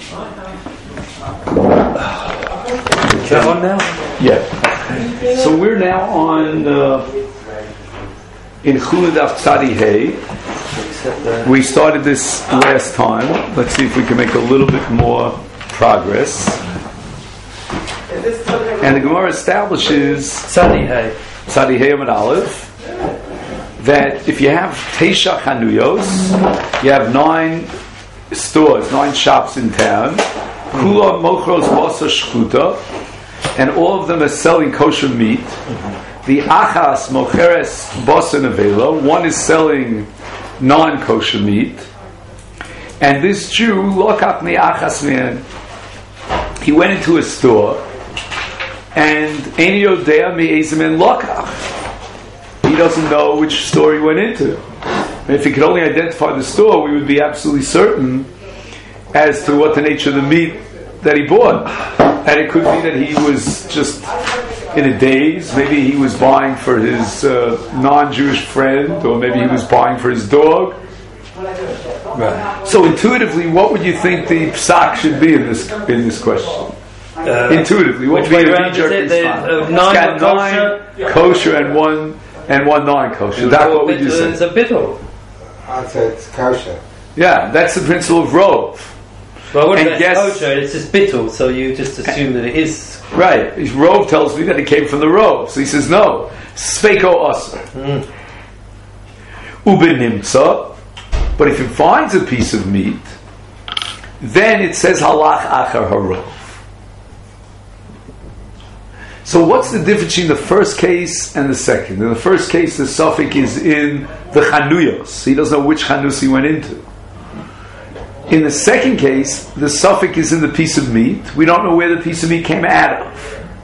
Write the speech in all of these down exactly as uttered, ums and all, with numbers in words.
Is that on now? Yeah. So we're now on uh, in Chulad Daf Tzadi Hey. We started this last time. Let's see if we can make a little bit more progress. And the Gemara establishes Tzadi Hey, Tzadi Hey Amud Aleph, that if you have Teisha Chanuyos, you have nine stores, nine shops in town, Kula Mochros Basa Shchuta, and all of them are selling kosher meat. The Achas Mocheres Basa Nevela, one is selling non-kosher meat, and this Jew, Lokach Mi Achas Man, he went into a store, and Ein Yodea Mi Ezemen Lokach. He doesn't know which store he went into. And if he could only identify the store, we would be absolutely certain as to what the nature of the meat that he bought. And it could be that he was just in a daze. Maybe he was buying for his uh, non-Jewish friend, or maybe he was buying for his dog. Right. So intuitively, what would you think the psak should be in this in this question? Uh, intuitively, what would be a knee-jerk response? Uh, nine, got nine kosher, kosher and one and one non-kosher. That's what would you say? It's a bittul. I'd say it's kosher. Yeah, that's the principle of rove. Well, what about kosher? It's just bittul, so you just assume that it is. Right. His rove tells me that it came from the rove. So he says, no. Speiko asa. Ubenimtza. But if he finds a piece of meat, then it says halach achar harov. So what's the difference between the first case and the second? In the first case, the suffix is in the chanuyos. He doesn't know which chanus he went into. In the second case, the suffix is in the piece of meat. We don't know where the piece of meat came out of.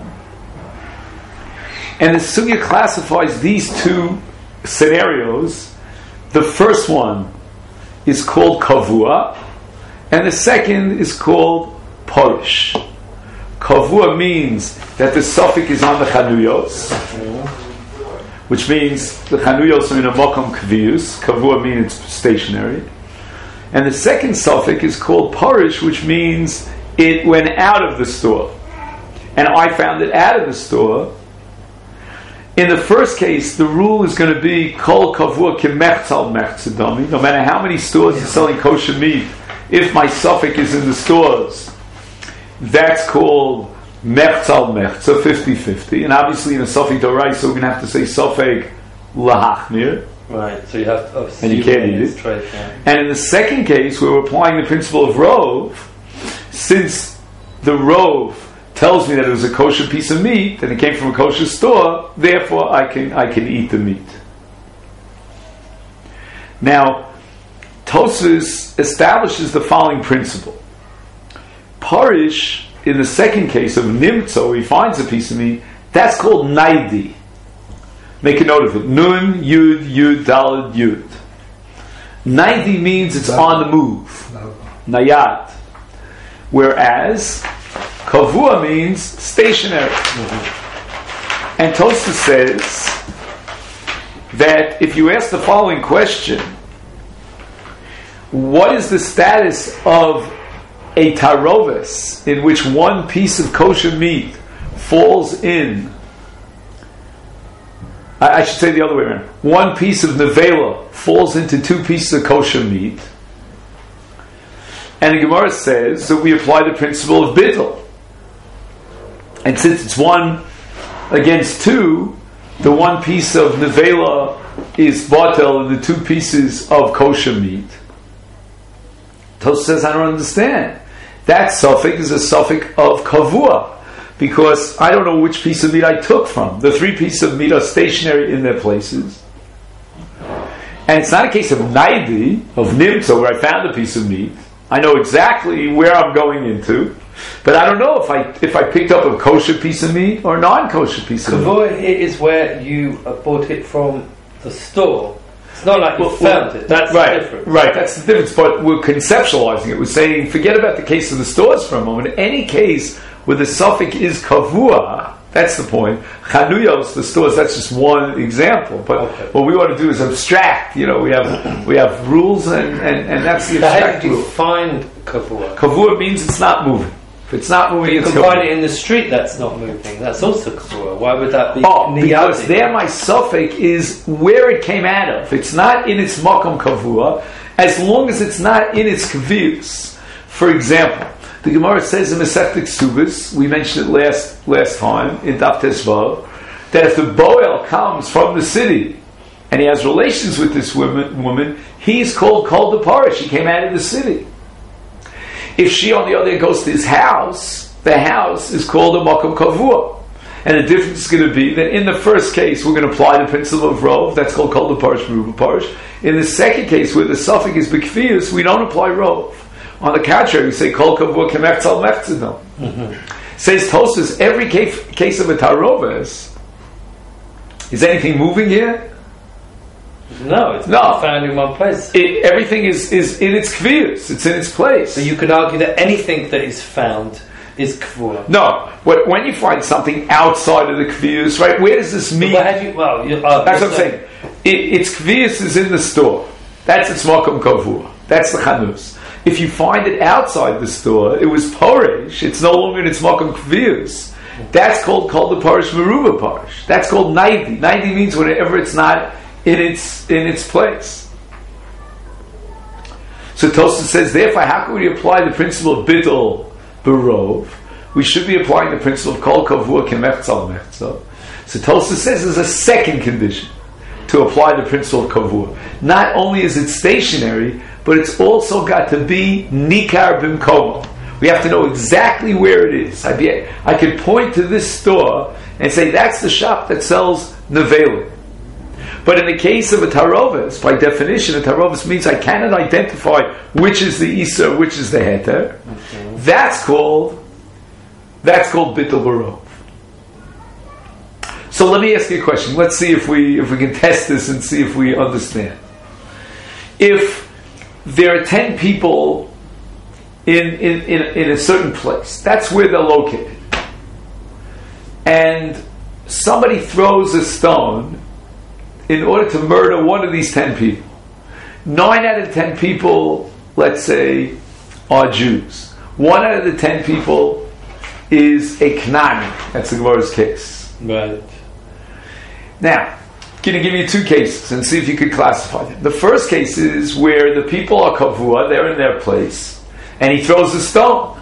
And the Sugya classifies these two scenarios. The first one is called kavua, and the second is called porish. Kavua means that the suffix is on the chanuyos, which means the chanuyos are in a mokom kvius. Kavua means it's stationary. And the second suffix is called porish, which means it went out of the store. And I found it out of the store. In the first case, the rule is going to be kol kavua kemechzal mechzadami. No matter how many stores are selling kosher meat, if my suffix is in the stores, that's called mechzal mechza, fifty-fifty. And obviously in a suffix doraisa, we're going to have to say suffix lahachmir. Right, so you have to and you can't eat it. Straight, yeah. And in the second case, where we're applying the principle of rove, since the rove tells me that it was a kosher piece of meat and it came from a kosher store, therefore I can I can eat the meat. Now, Tosfos establishes the following principle: parish, in the second case of nimtzo, he finds a piece of meat. That's called naidi. Make a note of it. Nun, Yud, Yud, Daled, Yud. Naidi means it's on the move. Nayat. Whereas kavua means stationary. Mm-hmm. And Tosfos says that if you ask the following question, what is the status of a tarovis in which one piece of kosher meat falls in, I should say the other way around. One piece of nevela falls into two pieces of kosher meat. And the Gemara says that we apply the principle of bittul. And since it's one against two, the one piece of nevela is batel and the two pieces of kosher meat. Tosfos says, I don't understand. That suffix is a suffix of kavua. Because I don't know which piece of meat I took from. The three pieces of meat are stationary in their places. And it's not a case of naidi, of nimtza, where I found a piece of meat. I know exactly where I'm going into, but I don't know if I if I picked up a kosher piece of meat or a non-kosher piece of Kavua meat. Kavua is where you bought it from the store. It's not like you well, found well, it. That's right, the difference. Right, that's the difference. But we're conceptualizing it. We're saying, forget about the case of the stores for a moment. Any case where the suffix is kavua, That's the point. Chanuyos, the stores, that's just one example. But okay. what we want to do is abstract. You know, we have we have rules, and, and, and that's the So how abstract did you rule. find kavua? Kavua means it's not moving. If it's not moving, You it's can find kavua. it in the street that's not moving. That's also kavua. Why would that be? Oh, because niyadi? there my suffix is where it came out of. It's not in its makom kavua, as long as it's not in its kaviyus. For example, the Gemara says in Masechta Ksubis, we mentioned it last last time in Daf Tesvav, that if the boel comes from the city and he has relations with this woman, woman he's called Kol Deparish. He came out of the city. If she, on the other hand, goes to his house, the house is called a makom kavua. And the difference is going to be that in the first case, we're going to apply the principle of rov, that's called Kol Deparish, Meruba Parish. In the second case, where the suffix is bekfiyus, we don't apply rov. On the contrary, we say Kol Kavua Kemechzal Mechzidon. Says Tosfos, every case, case of a taroves, is anything moving here? No, it's No. not found in one place. It, everything is, is in its kviyus, it's in its place. So you could argue that anything that is found is kavua. No, what, when you find something outside of the kviyus, right? Where does this mean? But how do you? Well, you, uh, That's what I'm saying. It, its kviyus is in the store. That's its makom kavua. That's the chanus. If you find it outside the store, it was porish. It's no longer in its makom kviyus. That's called called the parish meruba parish. That's called ninety. Ninety means whenever it's not in its in its place. So Tosfos says, therefore, how can we apply the principle of bittul barov? We should be applying the principle of kol kavua kemechzal mechzal. So Tosfos says there's a second condition to apply the principle of kavua. Not only is it stationary, but it's also got to be nikar bimkomo. We have to know exactly where it is. I, be, I could point to this store and say that's the shop that sells nevelim. But in the case of a tarovis, by definition, a tarovis means I cannot identify which is the isa, which is the heter. Okay. That's called that's called bittul barov. So let me ask you a question. Let's see if we if we can test this and see if we understand. If there are ten people in, in, in, in a certain place, that's where they're located, and somebody throws a stone in order to murder one of these ten people. Nine out of ten people, let's say, are Jews. One out of the ten people is a Knani. That's the Gemara's case. Right. Now, I'm going to give you two cases and see if you could classify them. The first case is where the people are kavua, they're in their place, and he throws a stone.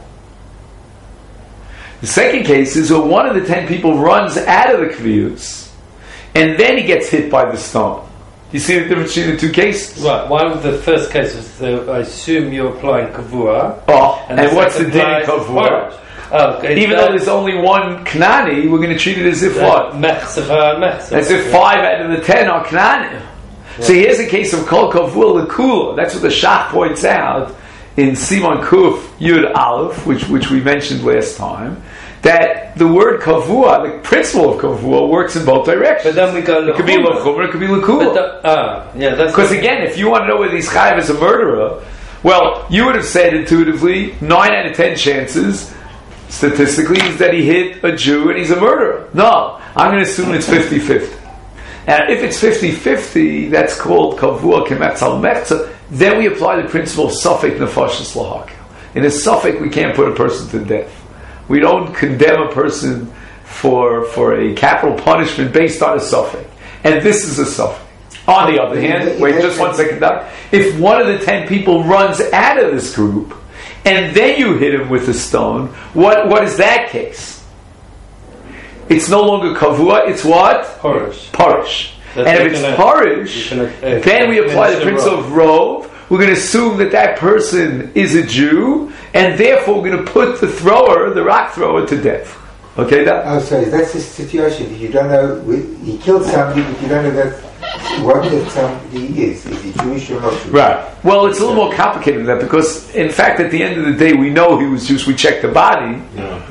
The second case is where one of the ten people runs out of the kviyus, and then he gets hit by the stone. You see the difference between the two cases? Right. One of the first cases, the, I assume you're applying kavua. Oh, and, and what's the din in kavua? Oh, okay. Even though there's only one Knani, we're going to treat it as if what? Mechzava, mechzava. As if five out of the ten are Knani. Yeah. So here's a case of Kol Kavua L'Kula. That's what the Shach points out in Simon Kuf Yud Aleph, which which we mentioned last time, that the word Kavua, the principle of Kavua, works in both directions. But then we go It could be L'Chumra, it could be L'Kula. Ah, yeah, that's because again, if you want to know whether he's Chayav is a murderer, well, you would have said intuitively, nine out of ten chances, statistically, is that he hit a Jew and he's a murderer. No, I'm going to assume it's fifty-fifty. And if it's fifty-fifty, that's called Kavua Kemechzal Mechzal, then we apply the principle of Safek Nefashis Lahakel. In a Safek, we can't put a person to death. We don't condemn a person for for a capital punishment based on a Safek. And this is a Safek. On the other hand, wait just one second, Doc. If one of the ten people runs out of this group, and then you hit him with a stone, what what is that case? It's no longer kavua, it's what? Parish. Parish. And if it's gonna, parish, gonna, uh, then we apply the principle of rov. We're going to assume that that person is a Jew, and therefore we're going to put the thrower, the rock thrower, to death. Okay, that? Oh, sorry, that's the situation. If you don't know, he killed somebody, but you don't know that what that somebody is. Is he Jewish or not Jewish? Right. Well, it's a little more complicated than that, because, in fact, at the end of the day, we know he was Jewish. We checked the body. Yeah.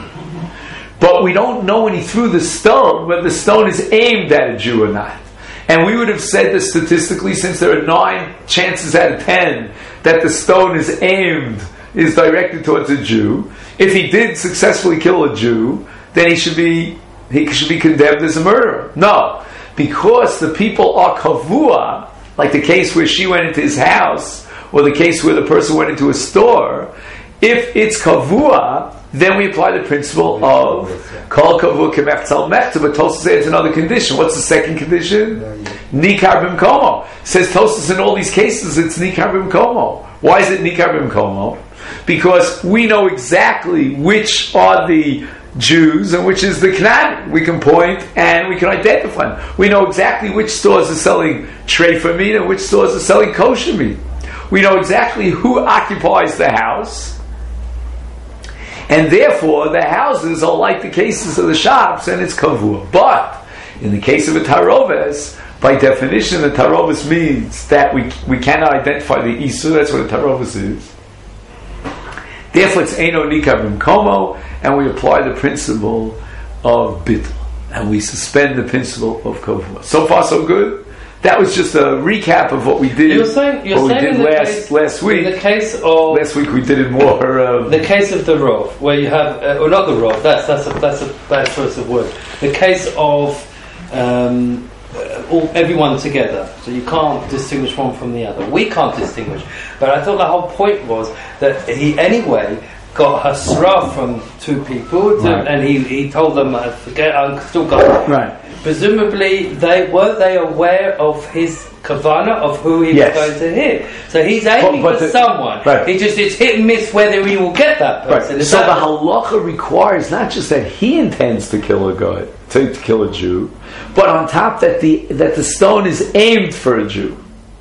But we don't know when he threw the stone, whether the stone is aimed at a Jew or not. And we would have said that statistically, since there are nine chances out of ten that the stone is aimed, is directed towards a Jew. If he did successfully kill a Jew, then he should be he should be condemned as a murderer. No, because the people are kavua, like the case where she went into his house, or the case where the person went into a store. If it's kavua, then we apply the principle of kol kavua kemechtzal mechta. But Tosfos adds another condition. What's the second condition? Nikar b'mkomo. Says Tosfos in all these cases it's nikar b'mkomo. Why is it nikar b'mkomo? Because we know exactly which are the Jews and which is the Canaan. We can point and we can identify them. We know exactly which stores are selling treifa meat and which stores are selling kosher meat. We know exactly who occupies the house, and therefore the houses are like the cases of the shops, and it's kavua. But in the case of a taroves, by definition, a taroves means that we we cannot identify the isu. That's what a taroves is. Therefore, it's Eino Nikar B'mkomo, and we apply the principle of Bittul, and we suspend the principle of Kavua. So far, so good. That was just a recap of what we did. You're saying, you're what saying we did in the last case, last week. In the case of last week, we did it more. Um, the case of the Rov, where you have, uh, or not the Rov. That's that's a that's a bad choice of word. The case of um, uh, all everyone together, so you can't distinguish one from the other. We can't distinguish, but I thought the whole point was that he anyway got hasra from two people, to, right. and he, he told them, I forget, I still got it. Right. Presumably, they were they aware of his kavana of who he yes. was going to hit. So he's aiming but, but for the, someone. Right. He just it's hit and miss whether he will get that person. Right. So the halacha requires not just that he intends to kill a guy, to, to kill a Jew, but on top that the that the stone is aimed for a Jew.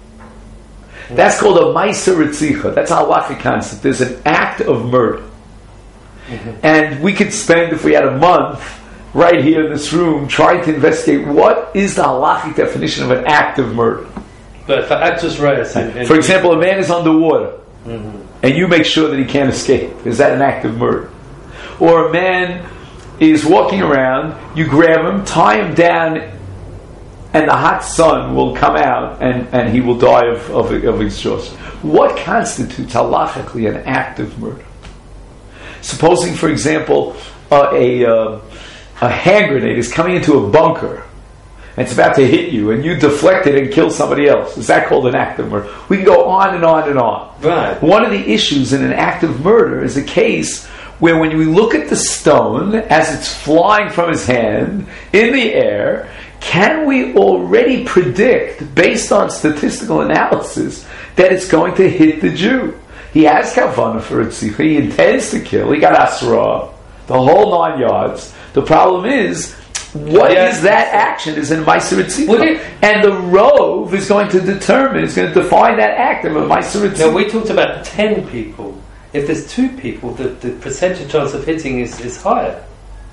That's called a ma'aser ritzicha. That's a halachic concept. There's an act of murder, mm-hmm. and we could spend, if we had a month, right here in this room, trying to investigate what is the halachic definition of an act of murder. But for actus reus, for example, a man is underwater, mm-hmm. and you make sure that he can't escape. Is that an act of murder? Or a man is walking around, you grab him, tie him down, and the hot sun will come out, and, and he will die of, of, of exhaustion. What constitutes halachically an act of murder? Supposing, for example, uh, a uh, a hand grenade is coming into a bunker, and it's about to hit you, and you deflect it and kill somebody else. Is that called an act of murder? We can go on and on and on. Right. One of the issues in an act of murder is a case where when we look at the stone as it's flying from his hand in the air, can we already predict, based on statistical analysis, that it's going to hit the Jew? He has kavanah for tzika, he intends to kill, he got asra, the whole nine yards. The problem is, what yes. is that action? Is in ma'aser tzika, and the rov is going to determine, is going to define that act of a ma'aser tzika. Now we talked about ten people. If there's two people, the, the percentage chance of hitting is, is higher.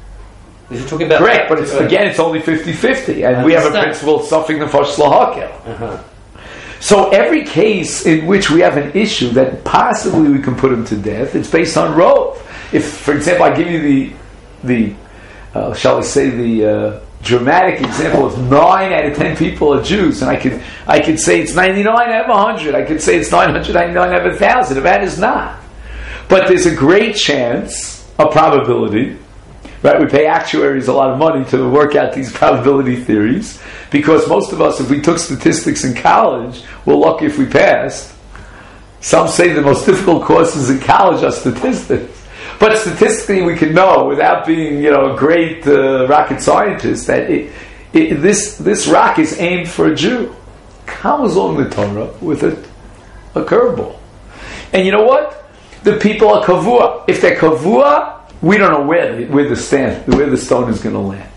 If you're talking about correct, but it's, again, it's only fifty-fifty, and we have a principle of suffering the fash lahakel. Uh-huh. So every case in which we have an issue that possibly we can put him to death, it's based on rov. If, for example, I give you the the uh, shall I say the uh, dramatic example of nine out of ten people are Jews, and I could I could say it's ninety-nine out of a hundred. I could say it's nine hundred ninety-nine out of a thousand. If that is not, but there's a great chance, a probability. Right, we pay actuaries a lot of money to work out these probability theories, because most of us, if we took statistics in college, we're lucky if we passed. Some say the most difficult courses in college are statistics. But statistically, we can know, without being, you know, a great uh, rocket scientist, that it, it, this this rock is aimed for a Jew. Comes along the Torah with a, a curveball. And you know what? The people are kavua. If they're kavua, we don't know where the, where the stand, where the stone is going to land.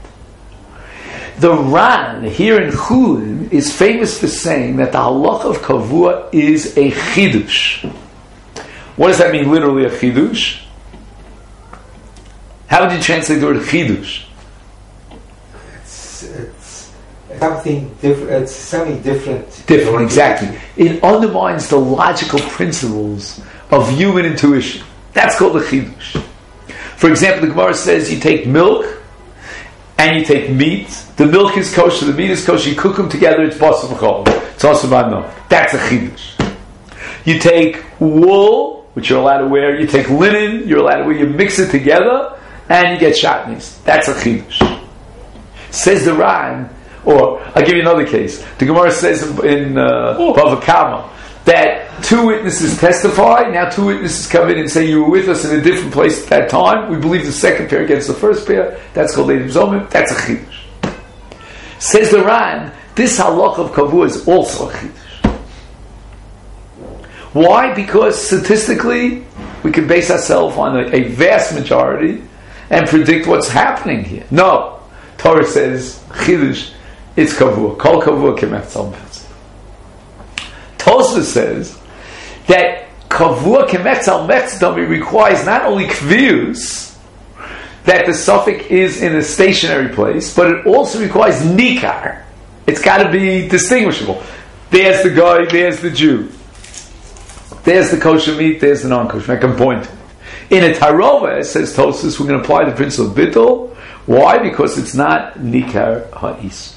The Ran here in Chulin is famous for saying that the halacha of kavua is a chidush. What does that mean? Literally, a chidush. How would you translate the word chidush? It's, it's something different. It's something different. Different, exactly. It undermines the logical principles of human intuition. That's called a chidush. For example, the Gemara says you take milk and you take meat. The milk is kosher, the meat is kosher. You cook them together. It's basar v'chol. It's also milk. That's a chidush. You take wool, which you're allowed to wear. You take linen, you're allowed to wear. You mix it together. and you get shatnis. That's a chidush. Says the Ran, or I'll give you another case. The Gemara says in uh, Bava Kama that two witnesses testify. Now two witnesses come in and say you were with us in a different place at that time. We believe the second pair against the first pair. That's called Eidim Zomim. That's a chidush. Says the Ran, this halach of kavua is also a chidush. Why? Because statistically, we can base ourselves on a, a vast majority and predict what's happening here. No. Torah says, chidush, it's kavua. Kol kavua kemetz al metz. Tosfos says that kavua kemetz al metz requires not only kvius, that the suffix is in a stationary place, but it also requires nikar. It's got to be distinguishable. There's the guy, there's the Jew. There's the kosher meat, there's the non-kosher. I can point to it. In a tarova, says Tosfos, we're going to apply the principle of bittul. Why? Because it's not nikar ha'is.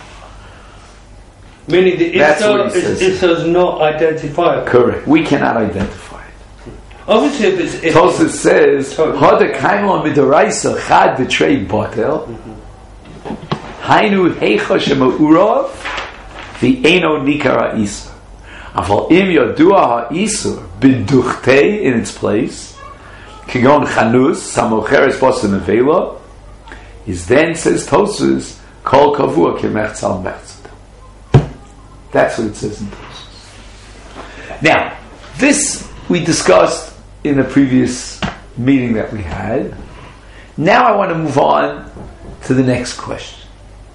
Meaning the Isra is, is not identifiable. Correct. We cannot identify it. Obviously, if it's... If Tosfos says, Hada kaimon midaraisa chad b'trei botel hainu heicha shema'urav v'eino nikar ha'isa. Aval im yodua ha'isur b'duchtei in its place kigon chanus samocheres bosim avela is then, says Tosfos, kol kavua kemetz al metz. That's what it says in Tosfos. Now, this we discussed in a previous meeting that we had. Now I want to move on to the next question.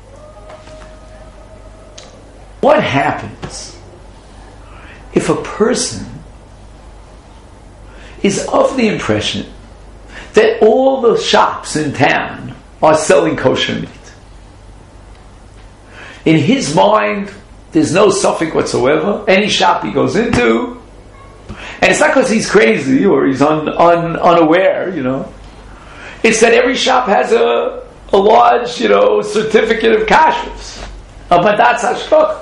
What happens if a person is of the impression that all the shops in town are selling kosher meat? In his mind, there's no suffix whatsoever. Any shop he goes into, and it's not because he's crazy or he's un, un, unaware, you know. It's that every shop has a, a large, you know, certificate of kashrus, a badatz hashkoch.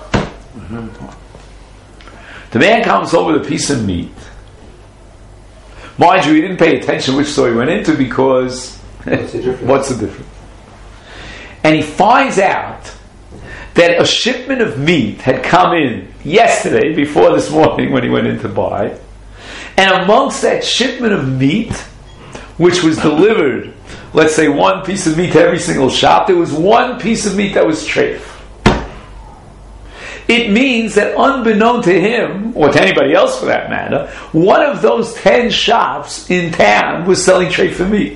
The man comes home with a piece of meat. Mind you, he didn't pay attention which store he went into because what's the difference? What's the difference? And he finds out that a shipment of meat had come in yesterday before this morning when he went in to buy. And amongst that shipment of meat, which was delivered, let's say one piece of meat to every single shop, there was one piece of meat that was treif. It means that unbeknown to him, or to anybody else for that matter, one of those ten shops in town was selling treif meat.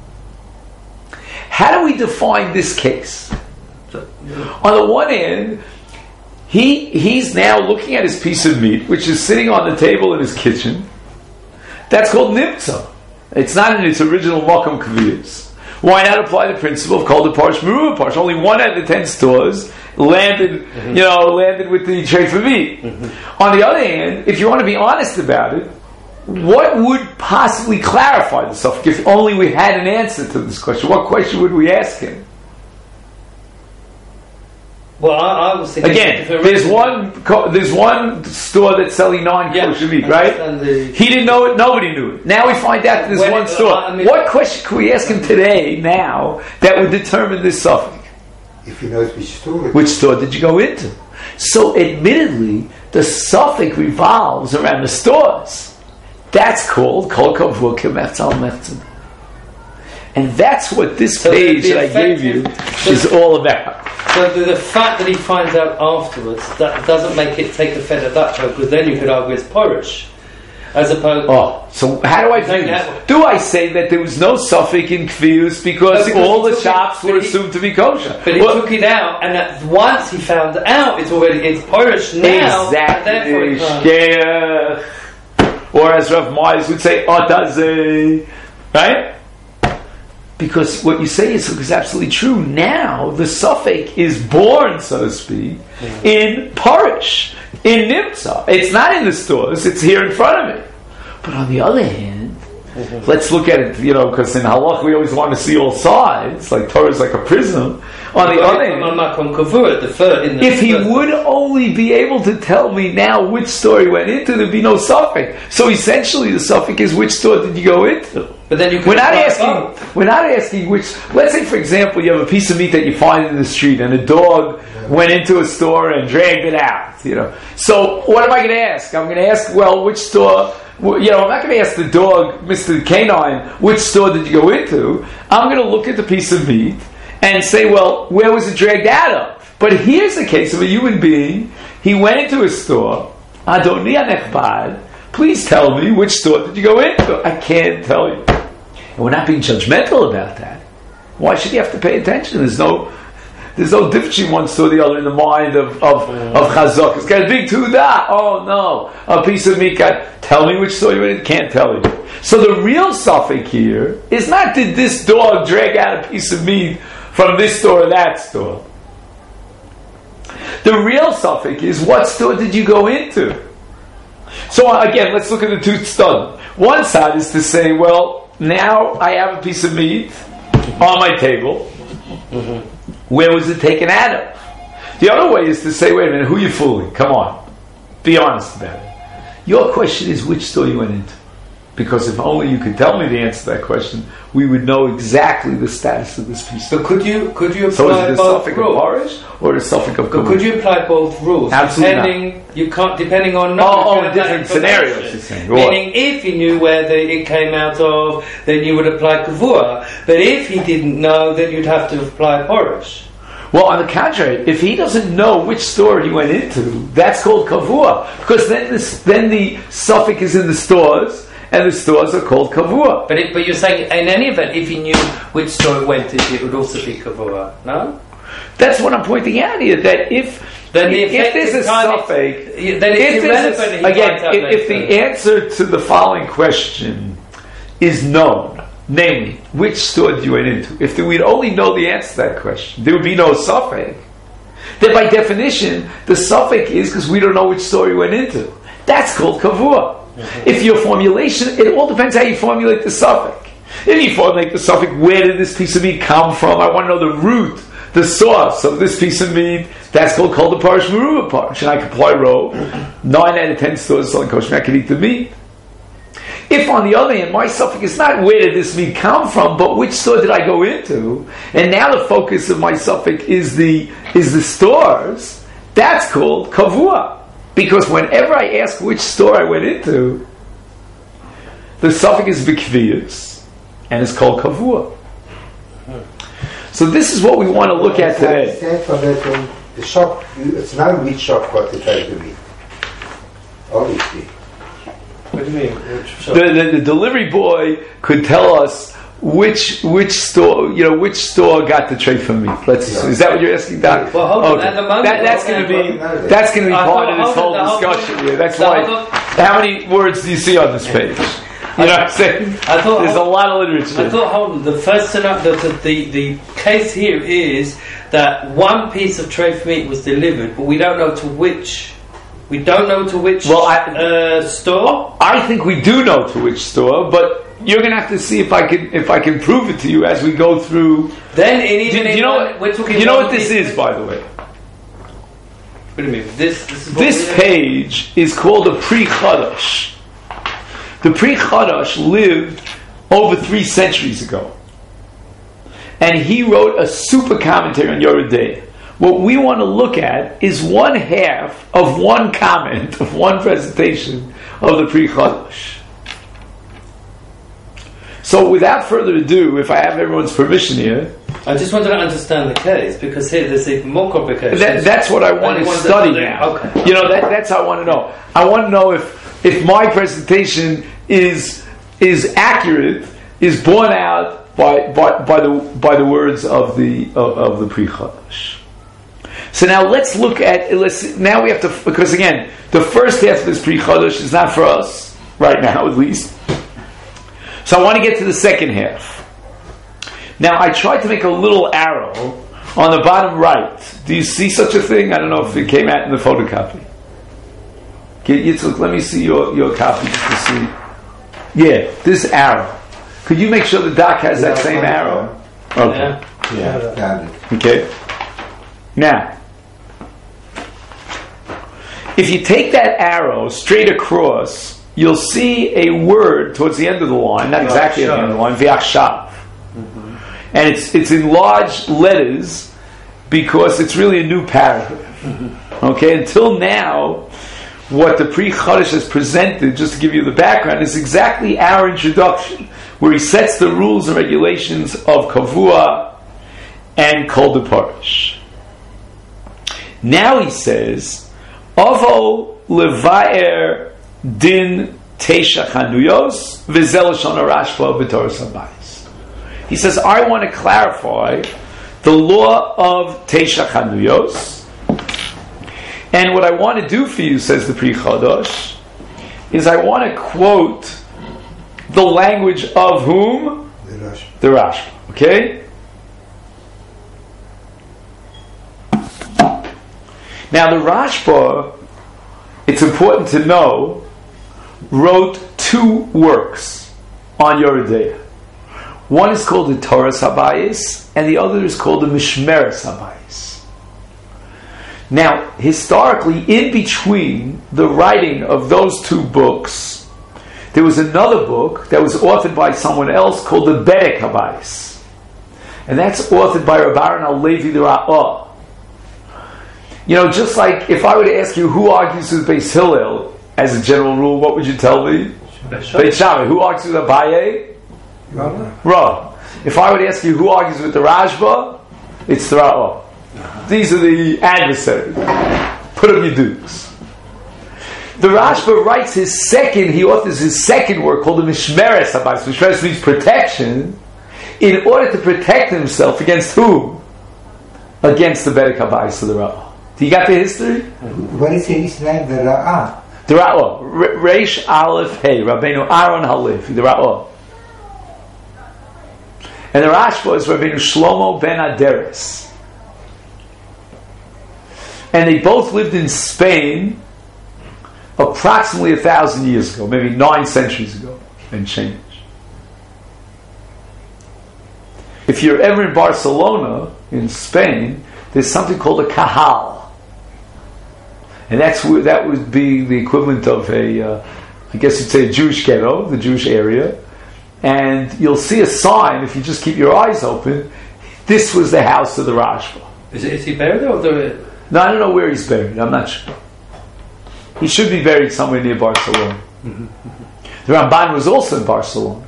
How do we define this case? On the one hand, he he's now looking at his piece of meat, which is sitting on the table in his kitchen. That's called nimtza. It's not in its original makom kviyus. Why not apply the principle of kol de parsh meruah parsh? Only one out of the ten stores landed, mm-hmm. you know, landed with the treif meat. Mm-hmm. On the other hand, if you want to be honest about it, what would possibly clarify the suffix if only we had an answer to this question? What question would we ask him? Well, I, I was thinking again. There's one. There's one store that's selling non-kosher yeah, meat, right? The, he didn't know it. Nobody knew it. Now we find out that there's when, one store. I mean, what question could we ask him today, now, that would determine this suffix? If he knows which store. Which store did you go into? So, admittedly, the suffix revolves around the stores. That's called kol kavua kemetz al metz. And that's what this so page that I gave you is all about. So the, the fact that he finds out afterwards, that doesn't make it take effect at that point, because then you could argue it's porish. As opposed oh, so how do I view this? Do I say that there was no suffix in kvius because, because all the shops were he, assumed to be kosher? But he well, took it out, and that once he found out, it's already it's porish now. Exactly. Shkeach. Or as Rav Myers would say, Otazeh. Right? Because what you say is, is absolutely true. Now, the suffix is born, so to speak, yeah. in parish, in nimtza. It's not in the stores, it's here in front of it. But on the other hand, Mm-hmm. Let's look at it, you know, because in halach we always want to see all sides. Like Torah is like a prism. On the other hand, if he would only be able to tell me now which store he went into, there'd be no suffix. So essentially, the suffix is which store did you go into. But then you we're not asking. Both. We're not asking which. Let's say, for example, you have a piece of meat that you find in the street, and a dog went into a store and dragged it out. You know. So what am I going to ask? I'm going to ask, well, which store? You know, I'm not going to ask the dog, Mister Canine, which store did you go into? I'm going to look at the piece of meat and say, well, where was it dragged out of? But here's a case of a human being. He went into a store. Adoni Anechbad, please tell me which store did you go into? I can't tell you. And we're not being judgmental about that. Why should you have to pay attention? There's no, there's no difference between one store or the other in the mind of of, of Chazak. It's got a big tuda. Oh no, a piece of meat got. Tell me which store you went in. Can't tell you. So the real suffix here is not did this dog drag out a piece of meat from this store or that store. The real suffix is what store did you go into? So again, let's look at the two studs. One side is to say, well, now I have a piece of meat on my table. Mm-hmm. Where was it taken out of? The other way is to say, wait a minute, who are you fooling? Come on. Be honest about it. Your question is which store you went into. Because if only you could tell me the answer to that question, we would know exactly the status of this piece. So could you could you apply so is it the both suffix rules? Of Parish or the suffix of Kumar? Could you apply both rules? Absolutely depending, not. You can't, depending on... Oh, oh in different scenarios, you're saying. Meaning, if he knew where the, it came out of, then you would apply Kavua. But if he didn't know, then you'd have to apply Parish. Well, on the contrary, if he doesn't know which store he went into, that's called Kavua. Because then, this, then the suffix is in the stores, and the stores are called Kavua. But it, but you're saying, in any event, if he knew which store it went into, it would also be Kavua, no? That's what I'm pointing out here, that if... Then the if there's a suffix, then it's if irrelevant. A, again, if, if the answer to the following question is known, namely, which store did you went into? If we'd only know the answer to that question, there would be no suffix. Then by definition, the suffix is because we don't know which store you went into. That's called kavua. Mm-hmm. If your formulation, it all depends how you formulate the suffix. If you formulate the suffix, where did this piece of meat come from? I want to know the root, the source of this piece of meat. That's called called the parish meruba parish. And I can apply row. Nine out of ten stores selling kosher, I can eat the meat. If on the other hand, my suffix is not where did this meat come from, but which store did I go into, and now the focus of my suffix is the is the stores, that's called kavua. Because whenever I ask which store I went into, the suffix is b'kviyus, and it's called kavua. So this is what we want to look at today. From that, um, the shop, it's not which shop got the try to meat. Obviously. What do you mean? The, the, the delivery boy could tell us which which store you know which store got the tray from me. Let's yeah. Is that what you're asking, Doc? Well, hold okay. on. At the moment, that, that's going to be that's going to be I part thought, of this whole hold discussion. hold here. That's so why. How many words do you see on this page? You know what I'm saying? I thought, There's a lot of literature. I thought, hold on. The first scenario, the, the the case here is that one piece of tray meat was delivered, but we don't know to which. We don't know to which well, I, uh, store. I think we do know to which store, but you're going to have to see if I can if I can prove it to you as we go through. Then, in even do, in you know one, what, we're talking. You know what this is, by the way. What do you mean? This this, is this page is called a Pri Chadash. The Pri Chadash lived over three centuries ago, and he wrote a super commentary on Yoreh De'ah. What we want to look at is one half of one comment, of one presentation of the Pri Chadash. So without further ado, if I have everyone's permission here... I just wanted to understand the case, because here there's even more complications. That, that's what I want to study now. Okay. You know, that, that's how I want to know. I want to know if, if my presentation is is accurate, is borne out by, by, by, the, by the words of the, of, of the Pri Chadash. So now let's look at, let's, now we have to, because again, the first half of this Pri Chadash is not for us, right now at least. So I want to get to the second half. Now I tried to make a little arrow on the bottom right. Do you see such a thing? I don't know if it came out in the photocopy. Okay, Yitzchak, let me see your, your copy just to see. Yeah, this arrow. Could you make sure the doc has that same arrow? Okay. Yeah. Yeah, found it. Okay. Now, if you take that arrow straight across, you'll see a word towards the end of the line, not exactly at the end of the line, V'achshav. Mm-hmm. And it's it's in large letters because it's really a new paragraph. Mm-hmm. Okay, until now, what the Pri Chodesh has presented, just to give you the background, is exactly our introduction, where he sets the rules and regulations of Kavua and Kol Deparish. Now he says, Ovo levaer din teisha chanuyos v'zel lashon harashba b'toras habayis. He says, I want to clarify the law of teisha chanuyos. And what I want to do for you, says the Pri Chodesh, is I want to quote the language of whom? The Rashba. The Rashba. Okay? Now the Rashba, it's important to know, wrote two works on Yoreh De'ah. One is called the Toras Habayis, and the other is called the Mishmeres Habayis. Now, historically, in between the writing of those two books, there was another book that was authored by someone else called the Bedek Habayis. And that's authored by Rabbi Aaron HaLevi the Ra'ah. You know, just like if I were to ask you who argues with Beis Hillel, as a general rule, what would you tell me? Beit Shammai. Who argues with Abaye? Rav. If I were to ask you who argues with the Rashba, it's the Ra'ah. These are the adversaries. Put up your dukes. The Rashba writes his second, he authors his second work called the Mishmeres Habayis. Mishmeres means protection, in order to protect himself against who? Against the Bedek Habayis of the Ra'ah. Do you got the history? What is his name? The Ra'ah. The Ra'ah. Reish Aleph Hey. Rabbeinu Aaron HaLevi. The Ra'ah. And the Rashba is Rabbeinu Shlomo ben Aderes. And they both lived in Spain approximately a thousand years ago, maybe nine centuries ago, and change. If you're ever in Barcelona, in Spain, there's something called a Kahal. And that's where, that would be the equivalent of a, uh, I guess you'd say a Jewish ghetto, the Jewish area. And you'll see a sign, if you just keep your eyes open, this was the house of the Rashba. Is, it, is he buried there or there? No, I don't know where he's buried. I'm not sure. He should be buried somewhere near Barcelona. Mm-hmm. The Ramban was also in Barcelona.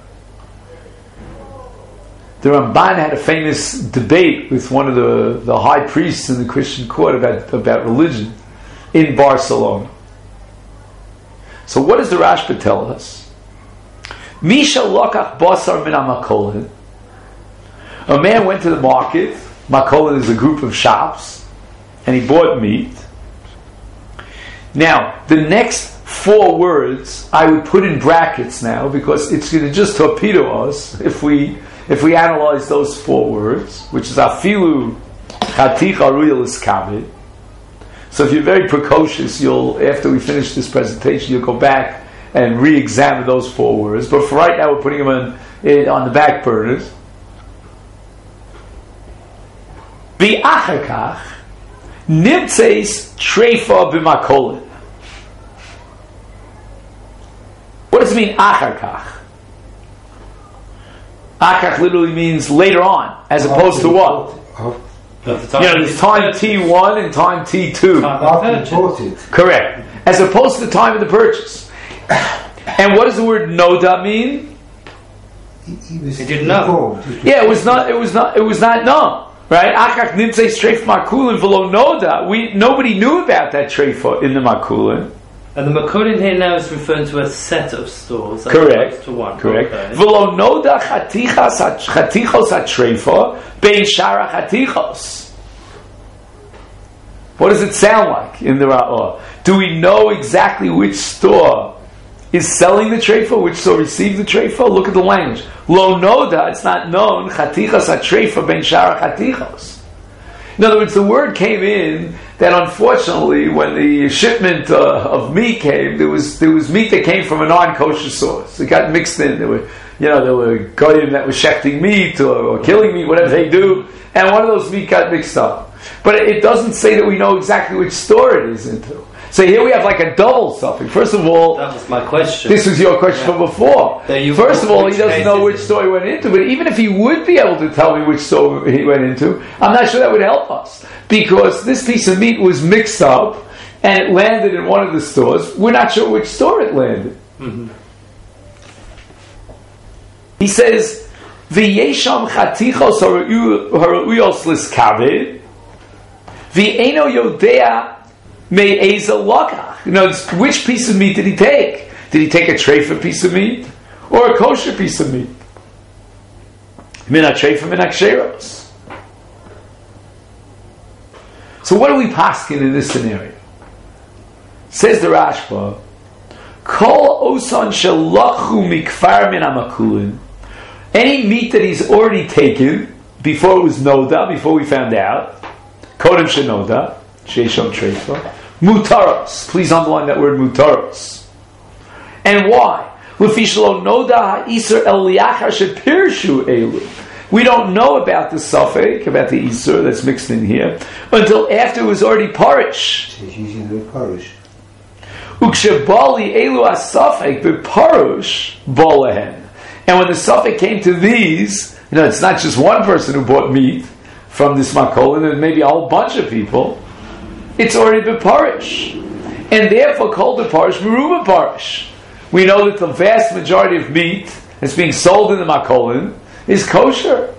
The Ramban had a famous debate with one of the, the high priests in the Christian court about, about religion in Barcelona. So what does the Rashba tell us? Misha lokach basar min hamakolen. A man went to the market. Makolen is a group of shops. And he bought meat. Now, the next four words I would put in brackets now, because it's going to just torpedo us if we if we analyze those four words, which is afilu chatich aruya l'skabed. So if you're very precocious, you'll, after we finish this presentation, you'll go back and re-examine those four words. But for right now, we're putting them on, in, on the back burners. V'achakach nimtzeis treifa b'makolen. What does it mean, acharkach? Achach literally means later on, as opposed to what? You know, there's time T one and time T two. Correct. As opposed to the time of the purchase. And what does the word noda mean? He, he, was he didn't know. Yeah, it was not. It was not. It was not known. Right? Achach nimtzei streif makulin v'lo noda. We nobody knew about that treifa in the makulin. And the makulin here now is referring to a set of stores. Correct. To one. Correct. V'lo okay. noda chatichos hatreifa bein shara chatichos. What does it sound like in the Ra'ah? Do we know exactly which store is selling the treifa, which store received the treifa? Look at the language. Lo noda, it's not known. Chatichos hatreifa bein shara chatichos. In other words, the word came in that unfortunately, when the shipment uh, of meat came, there was there was meat that came from a non-kosher source. It got mixed in. There were, you know, there were goyim that were shechting meat or, or killing meat, whatever they do, and one of those meat got mixed up. But it doesn't say that we know exactly which store it is into. So here we have like a double suffix. First of all, that was my question. This was your question yeah. from before. First of all, he doesn't know which store he went into, but even if he would be able to tell me which store he went into, I'm not sure that would help us. Because this piece of meat was mixed up and it landed in one of the stores. We're not sure which store it landed. Mm-hmm. He says, V'yesham chatichos haruyos liskaved V'eno yodea me'eza lokach. You know, which piece of meat did he take? Did he take a treifa piece of meat or a kosher piece of meat? Min ha-treifa, min ha-ksheros. So what are we paskin in this scenario? Says the Rashba, Kol osan shelachu mikfar min hamakulin. Any meat that he's already taken before it was noda, before we found out, kodem shenoda, sheisham treifa, mutaros. Please underline that word mutaros. And why? Lefi shelo noda ha'isur el liachar shepirshu elu. We don't know about the suffix, about the isur that's mixed in here, until after it was already parish. He's using the parish. Ukshebali elu as-suffix b'parush bolahen. And when the suffix came to these, you know, it's not just one person who bought meat from this makolin, and maybe a whole bunch of people. It's already b'parish, and therefore called the parish meruba parish. We know that the vast majority of meat that's being sold in the makolin is kosher.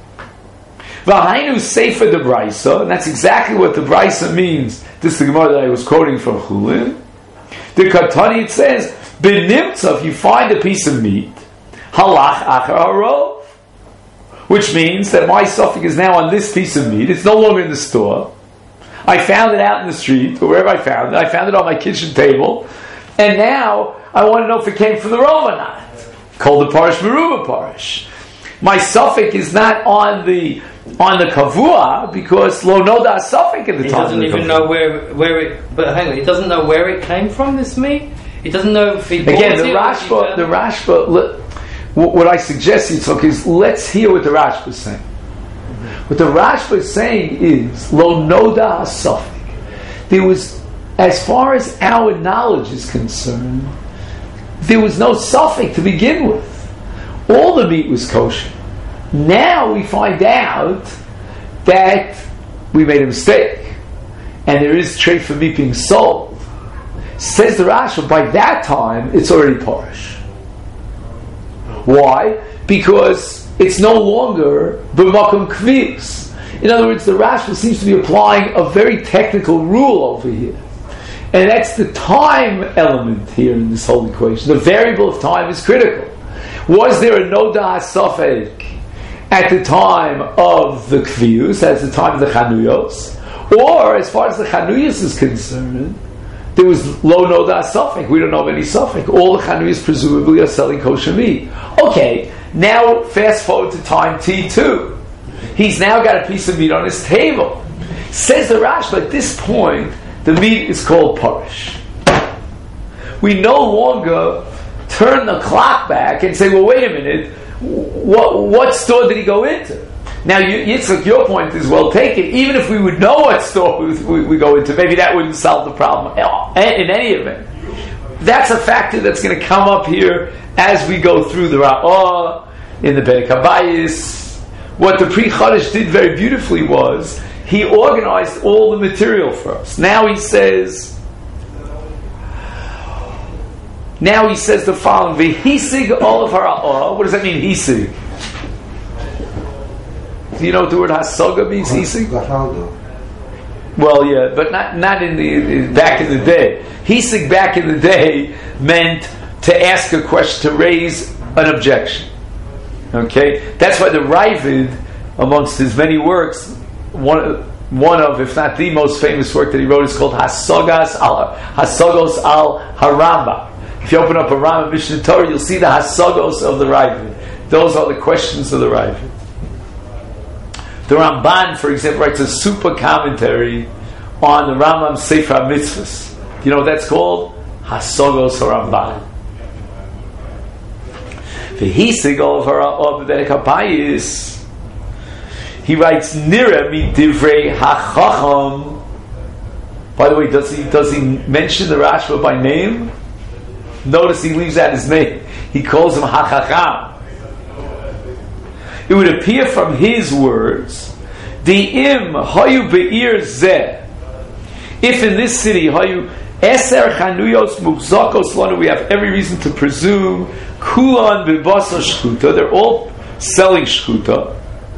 V'hainu sefer de Braisa, and that's exactly what the Braisa means. This is the Gemara that I was quoting from Chulin. The Katani, it says, B'nimtza, if you find a piece of meat, halach achar harov, which means that my suffix is now on this piece of meat. It's no longer in the store. I found it out in the street, or wherever I found it. I found it on my kitchen table, and now I want to know if it came from the Rov or not. Called the parish meruba parish. My suffix is not on the on the kavua because lo noda suffix at the he time. He doesn't even know where where it. But hang on, he doesn't know where it came from. This meat. He doesn't know if he again the Rashba. The Rashba. What I suggest Yitzchak is let's hear what the Rashba is saying. Mm-hmm. What the Rashba is saying is lo noda suffix. There was, as far as our knowledge is concerned, there was no suffix to begin with. All the meat was kosher. Now we find out that we made a mistake, and there is trade for meat being sold. Says the Rashba, by that time it's already parish. Why? Because it's no longer b'makom kvius. In other words, the Rashba seems to be applying a very technical rule over here. And that's the time element here in this whole equation. The variable of time is critical. Was there a noda suffix at the time of the kvius, at the time of the chanuyos? Or, as far as the chanuyos is concerned, there was low noda suffix. We don't know of any suffix. All the chanuyos presumably are selling kosher meat. Okay, now fast forward to time T two. He's now got a piece of meat on his table. Says the Rashba, at this point, the meat is called parish. We no longer turn the clock back and say, well, wait a minute, what, what store did he go into? Now, you, Yitzchak, your point is well taken. Even if we would know what store we, we, we go into, maybe that wouldn't solve the problem in any event. That's a factor that's going to come up here as we go through the Ra'ah, in the Bedek HaBayis. What the Pri Chodesh did very beautifully was he organized all the material for us. Now he says, now he says the following: V'hisig olav hara'ah. What does that mean, hisig? Do you know what the word hasaga means? Hisig. Well, yeah, but not not in the back in the day. Hisig back in the day meant to ask a question, to raise an objection. Okay, that's why the Ravid, amongst his many works, one one of, if not the most famous work that he wrote is called Hasagas al Hasagos al Haramba. If you open up a Rambam Mishnah Torah, you'll see the Hasagos of the Ravid. Those are the questions of the Ravid. The Ramban, for example, writes a super commentary on the Rambam Sefer HaMitzvos. You know what that's called? Hasogos HaRamban. V'hisig of B'Bedek HaPayis. He writes Nira mi divrei hachacham. By the way, does he does he mention the Rashba by name? Notice he leaves out his name. He calls him hachacham. It would appear from his words, the im hayu be'ir zeh. If in this city hayu eser chanuyos mubzakos lanu, we have every reason to presume kulan b'basa shchuta. They're all selling shchuta.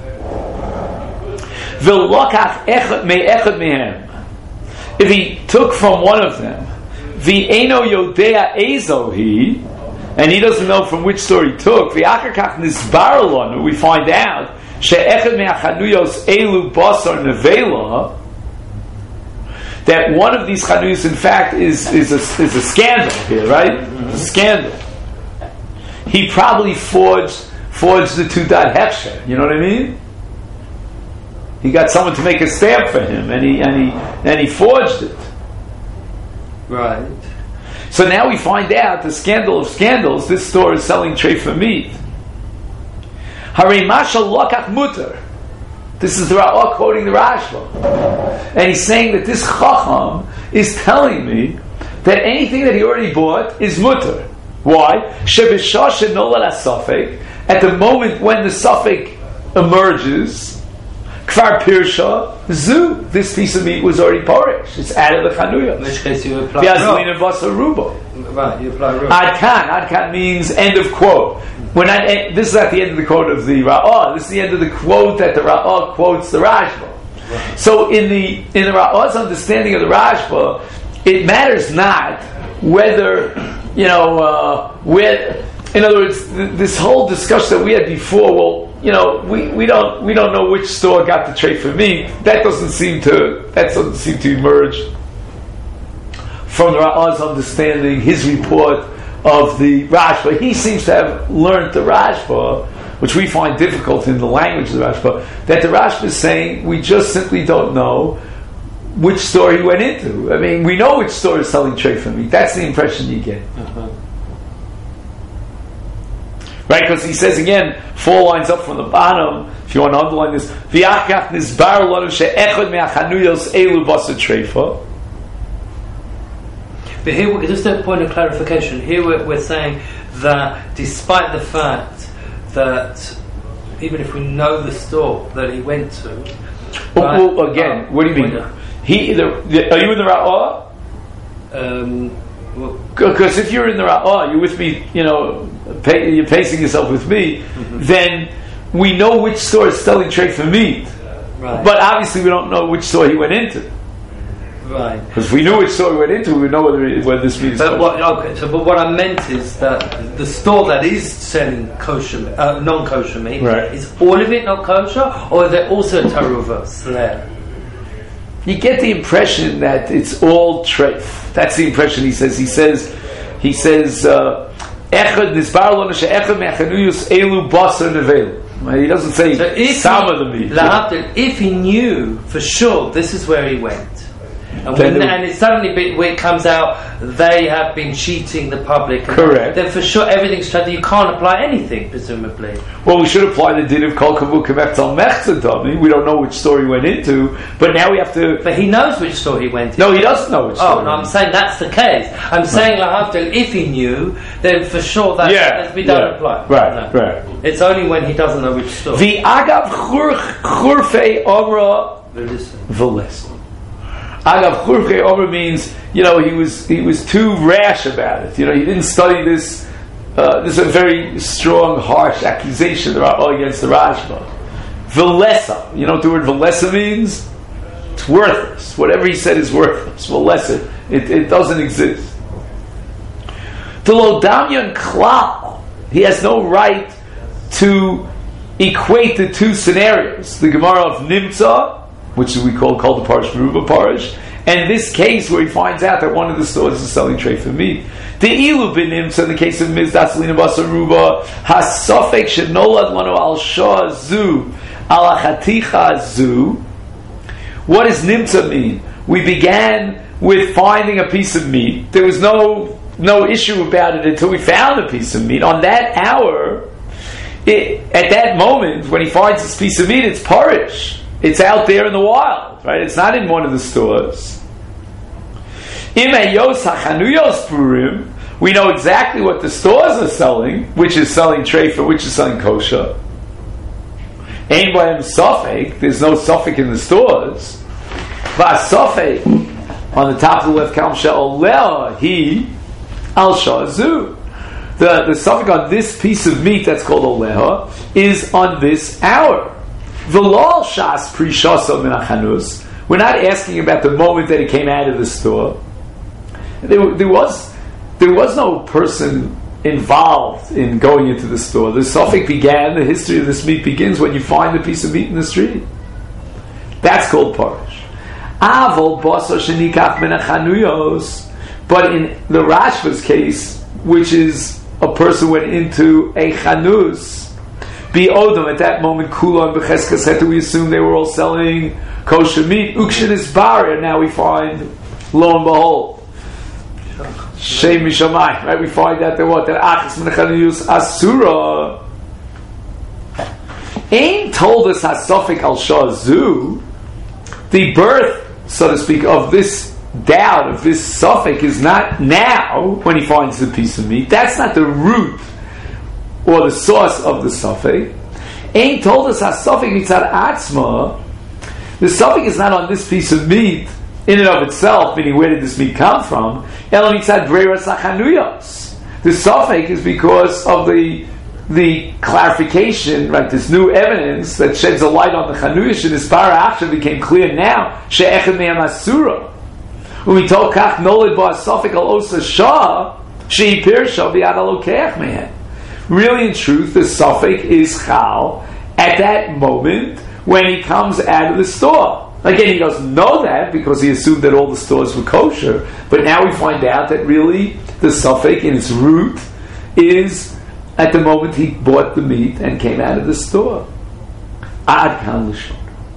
V'lokach echad me'echad mehem. If he took from one of them, v'eno yodea ezohi, and he doesn't know from which store he took, v'achar kach nizbar lanu, we find out she'echad me'achanuyos elu basar nevela, that one of these chanuyos, in fact, is is a, is a scandal here, right? Mm-hmm. A scandal. He probably forged forged the two dot hechsher. You know what I mean? He got someone to make a stamp for him, and he and he and he forged it. Right. So now we find out the scandal of scandals. This store is selling treifa meat. Harei mashal lokach muter. This is the Ra'ah quoting the Rashba, and he's saying that this chacham is telling me that anything that he already bought is muter. Why? Shebishah shenolad hasafek. At the moment when the suffix emerges, Kfar Pirsha, Zu, this piece of meat was already porish. It's out of the Chanuya. In which case you apply V'azlina v'asa rubo. Right, you apply rubo. Ad kan. Ad kan means end of quote. When I, this is at the end of the quote of the Ra'ah. This is the end of the quote that the Ra'ah quotes the Rashba. Right. So in the in the Ra'ah's understanding of the Rashba, it matters not whether, you know, uh, where. In other words, th- this whole discussion that we had before, well, you know, we, we don't we don't know which store got the tray for meat. That doesn't seem to that doesn't seem to emerge from the Ra'ah's understanding, his report of the Rashba. He seems to have learned the Rashba, which we find difficult in the language of the Rashba, that the Rashba is saying we just simply don't know which store he went into. I mean, we know which store is selling tray for meat. That's the impression you get. Uh-huh. Right, because he says again, four lines up from the bottom, if you want to underline this, V'achkach nizbar lanu she'echad me'achanuyos elu basa treifa. But here, just a point of clarification, here we're, we're saying that despite the fact that even if we know the store that he went to... Well, well, again, uh, what do you mean? He, the, the, are you in the Ra'ah? Um... Because if you're in the Ra'ah, you're with me, you know, pay, you're pacing yourself with me, mm-hmm. then we know which store is selling tray for meat. Right. But obviously we don't know which store he went into. Right. Because if we knew which store he went into, we would know whether, it, whether this meat is but what, okay, so but what I meant is that the store that is selling kosher, uh, non-kosher meat, right. is all of it not kosher, or is there also taruvos there? You get the impression that it's all treif. That's the impression he says. He says, he says, "Echad nisbar lo neshe echad me'achanuyos elu basar nevelu." He doesn't say so some of the meat. If he knew for sure this is where he went, and, when, and it suddenly be, when it comes out they have been cheating the public, correct, then for sure everything's tried. You can't apply anything, presumably. Well, we should apply the din of kol kavu kemechtal mechzadami. We don't know which store he went into, but now we have to. But he knows which store he went into. No, he doesn't know which store. Oh no, I'm saying that's the case. I'm saying lahavdil, if he knew, then for sure that yeah, we don't yeah. apply. Right, no. right. It's only when he doesn't know which store. The agav churfei omra v'les. Agav churfei omra means, you know, he was he was too rash about it. You know, he didn't study this. Uh, this is a very strong, harsh accusation against the Rashba. Velesa. You know what the word velesa means? It's worthless. Whatever he said is worthless. Velesa. It, it doesn't exist. The Lodamyan Klal. He has no right to equate the two scenarios. The Gemara of Nimtza, which we call called the Parish Meruba Parish, and this case where he finds out that one of the stores is selling tray for meat. The ilu binim, so in the case of Mizdas Lina Basaruba, hasofek shenolad lanu al shah zu al achaticha zu. What does nimtza mean? we began with finding a piece of meat. There was no no issue about it until we found a piece of meat. On that hour, it, at that moment, when he finds this piece of meat, it's parish. It's out there in the wild, right? It's not in one of the stores. We know exactly what the stores are selling, which is selling treifa, which is selling kosher. Ain't by him suffix. There's no suffix in the stores. V'asofek on the top of the left column she'oleh he al shazu. The the suffix on this piece of meat that's called oleha is on this hour. V'lo shas prishasa min hachanus. We're not asking about the moment that it came out of the store. There, there was there was no person involved in going into the store. The suffix began. The history of this meat begins when you find a piece of meat in the street. That's called parish. Avol basar shenikach min hachanuyos. But in the Rashba's case, which is a person went into a chanus, be odom at that moment, kulan b'cheskas hetu, we assume they were all selling kosher meat. Ukshin is bar, now we find, lo and behold, Shem mishamai, right? We find out that what? That achas min hachanuyos asura. Ain told us hasofik al shazu, the birth, so to speak, of this doubt, of this suffix is not now when he finds the piece of meat. That's not the root or the source of the suffix. Ain't told us how suffix mitzad atzma. The suffix is not on this piece of meat in and of itself, meaning where did this meat come from? El mitzad breiras hachanuyos. The suffix is because of the the clarification, right? This new evidence that sheds a light on the chanuyos, and this para actually became clear now. She'echem me'am asura. When we told kach nolid ba suffix al osa shah, she pirsha bi'ad alokeach me'en. Really, in truth, the suffix is chal at that moment when he comes out of the store. Again, he doesn't know that because he assumed that all the stores were kosher. But now we find out that really the suffix in its root is at the moment he bought the meat and came out of the store. Ad kan l'shon.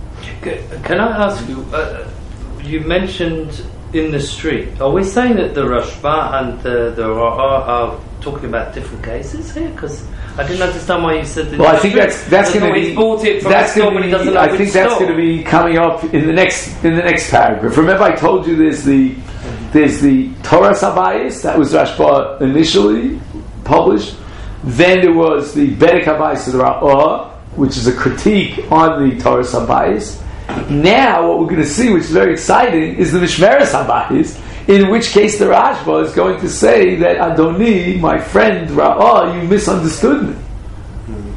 Can I ask you? Uh, you mentioned in the street. Are we saying that the Rashba and the the Ra'ah are talking about different cases here? Because I didn't understand why you said that. Well, I think that's that's going to be. Bought it from that's going to be. I think that's going to be coming up in the next in the next paragraph. Remember, I told you there's the there's the Torah Sabayis that was Rashba initially published. Then there was the Bedek Habayis of the Ra'ah, which is a critique on the Torah Sabayis. Now, what we're going to see, which is very exciting, is the Mishmeres Habayis, in which case the Rashba is going to say that Adoni, my friend Ra'ah, you misunderstood me. Mm-hmm.